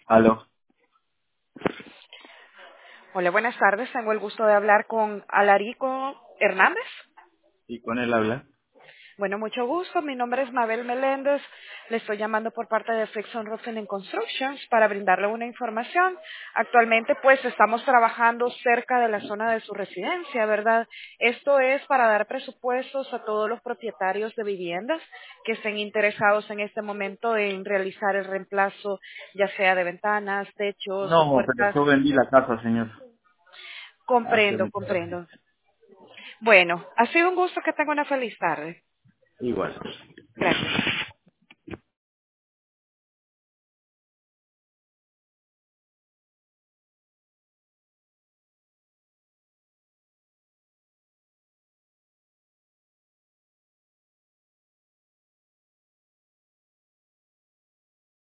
Aló, Hola, buenas tardes. Tengo el gusto de hablar con Alarico Hernández. ¿y con él habla? Bueno, mucho gusto. Mi nombre es Mabel Meléndez. Le estoy llamando por parte de Frickson Roofing and Constructions para brindarle una información. Actualmente, pues, estamos trabajando cerca de la zona de su residencia, ¿verdad? Esto es para dar presupuestos a todos los propietarios de viviendas que estén interesados en este momento en realizar el reemplazo, ya sea de ventanas, techos o No, pero puertas. yo vendí la casa, señor. Hace Comprendo, muchos años. comprendo. Bueno, ha sido un gusto, que tenga una feliz tarde. Igual. Gracias.